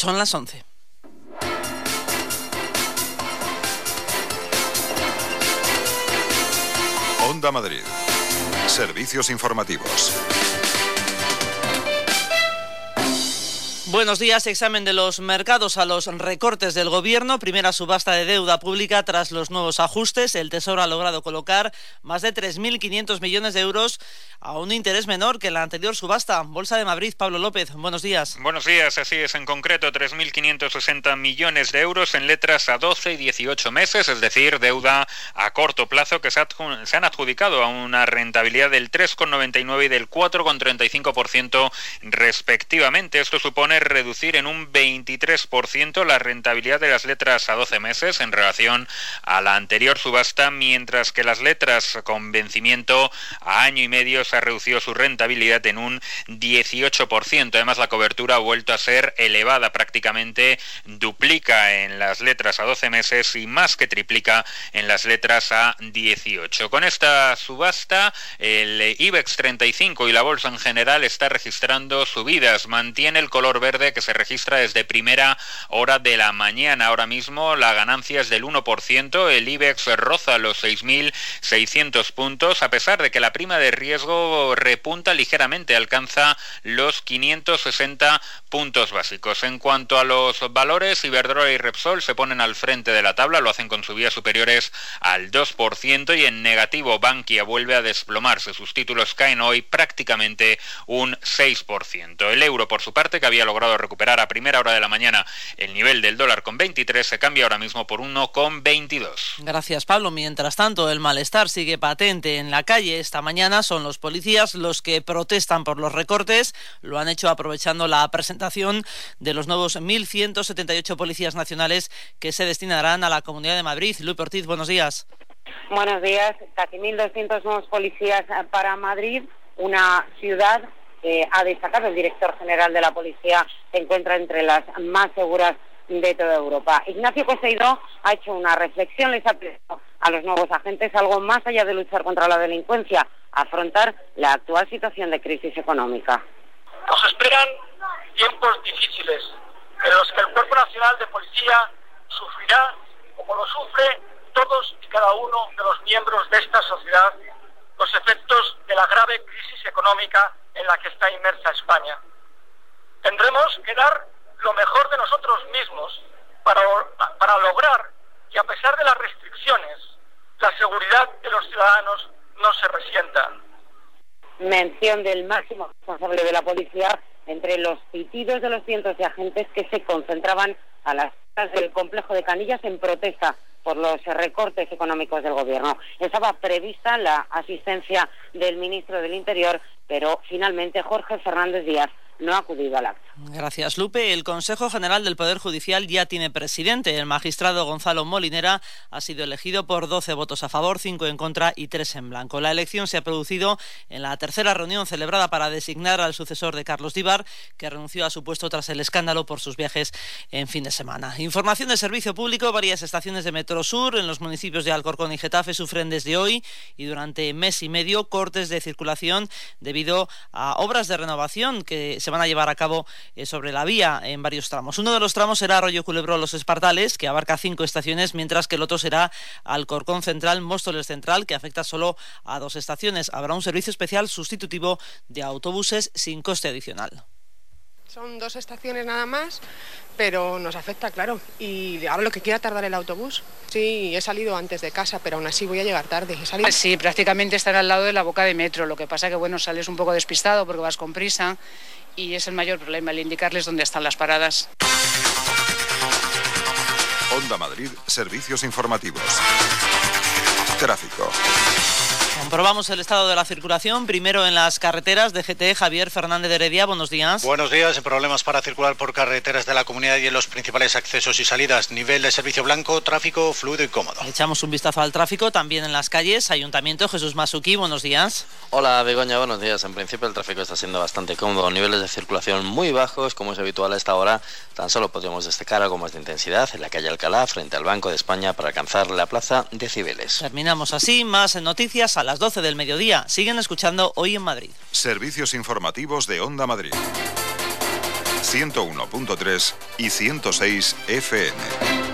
Son las 11. Onda Madrid. Servicios informativos. Buenos días. Examen de los mercados a los recortes del Gobierno. Primera subasta de deuda pública tras los nuevos ajustes. El Tesoro ha logrado colocar más de 3.500 millones de euros a un interés menor que la anterior subasta. Bolsa de Madrid, Pablo López. Buenos días. Buenos días. Así es, en concreto 3.560 millones de euros en letras a 12 y 18 meses, es decir, deuda a corto plazo que se han adjudicado a una rentabilidad del 3,99 y del 4,35% respectivamente. Esto supone reducir en un 23% la rentabilidad de las letras a 12 meses en relación a la anterior subasta, mientras que las letras con vencimiento a año y medio se ha reducido su rentabilidad en un 18%. Además, la cobertura ha vuelto a ser elevada, prácticamente duplica en las letras a 12 meses y más que triplica en las letras a 18. Con esta subasta, el IBEX 35 y la bolsa en general está registrando subidas. Mantiene el color verde que se registra desde primera hora de la mañana. Ahora mismo la ganancia es del 1%, el IBEX roza los 6.600 puntos, a pesar de que la prima de riesgo repunta ligeramente, alcanza los 560 puntos básicos. En cuanto a los valores, Iberdrola y Repsol se ponen al frente de la tabla, lo hacen con subidas superiores al 2% y en negativo Bankia vuelve a desplomarse. Sus títulos caen hoy prácticamente un 6%. El euro, por su parte, que había logrado recuperar a primera hora de la mañana el nivel del dólar con 23, se cambia ahora mismo por 1,22. Gracias, Pablo. Mientras tanto, el malestar sigue patente en la calle. Esta mañana son los policías los que protestan por los recortes. Lo han hecho aprovechando la presentación de los nuevos 1.178 policías nacionales que se destinarán a la Comunidad de Madrid. Lupe Ortiz, buenos días. Buenos días. Casi 1.200 nuevos policías para Madrid, una ciudad que ha destacado el director general de la policía, se encuentra entre las más seguras de toda Europa. Ignacio Coseidó ha hecho una reflexión, les ha pedido a los nuevos agentes algo más allá de luchar contra la delincuencia, afrontar la actual situación de crisis económica. Nos esperan tiempos difíciles en los que el Cuerpo Nacional de Policía sufrirá, como lo sufre todos y cada uno de los miembros de esta sociedad, los efectos de la grave crisis económica en la que está inmersa España. Tendremos que dar lo mejor de nosotros mismos para lograr que, a pesar de las restricciones, la seguridad de los ciudadanos no se resienta. Mención del máximo responsable de la policía entre los pitidos de los cientos de agentes que se concentraban a las puertas del complejo de Canillas en protesta por los recortes económicos del Gobierno. Estaba prevista la asistencia del ministro del Interior, pero finalmente Jorge Fernández Díaz no ha acudido al acto. Gracias, Lupe. El Consejo General del Poder Judicial ya tiene presidente. El magistrado Gonzalo Molinera ha sido elegido por 12 votos a favor, 5 en contra y 3 en blanco. La elección se ha producido en la tercera reunión celebrada para designar al sucesor de Carlos Díbar, que renunció a su puesto tras el escándalo por sus viajes en fin de semana. Información de servicio público. Varias estaciones de Metro Sur en los municipios de Alcorcón y Getafe sufren desde hoy y durante mes y medio cortes de circulación debido a obras de renovación que se van a llevar a cabo sobre la vía en varios tramos. Uno de los tramos será Arroyo Culebró Los Espartales, que abarca 5 estaciones, mientras que el otro será Alcorcón Central Móstoles Central, que afecta solo a 2 estaciones. Habrá un servicio especial sustitutivo de autobuses sin coste adicional. Son 2 estaciones nada más, pero nos afecta, claro. Y ahora lo que quiera tardar el autobús. Sí, he salido antes de casa, pero aún así voy a llegar tarde. Sí, prácticamente estar al lado de la boca de metro. Lo que pasa que, bueno, sales un poco despistado porque vas con prisa y es el mayor problema, el indicarles dónde están las paradas. Onda Madrid, servicios informativos. Tráfico. Comprobamos el estado de la circulación, primero en las carreteras de GT. Javier Fernández de Heredia, buenos días. Buenos días, problemas para circular por carreteras de la comunidad y en los principales accesos y salidas. Nivel de servicio blanco, tráfico fluido y cómodo. Echamos un vistazo al tráfico, también en las calles. Ayuntamiento, Jesús Masuki, buenos días. Hola Begoña, buenos días. En principio el tráfico está siendo bastante cómodo, niveles de circulación muy bajos, como es habitual a esta hora. Tan solo podríamos destacar algo más de intensidad en la calle Alcalá, frente al Banco de España, para alcanzar la plaza de Cibeles. Terminamos así, más noticias a las 12 del mediodía. Siguen escuchando Hoy en Madrid. Servicios informativos de Onda Madrid. 101.3 y 106 FM.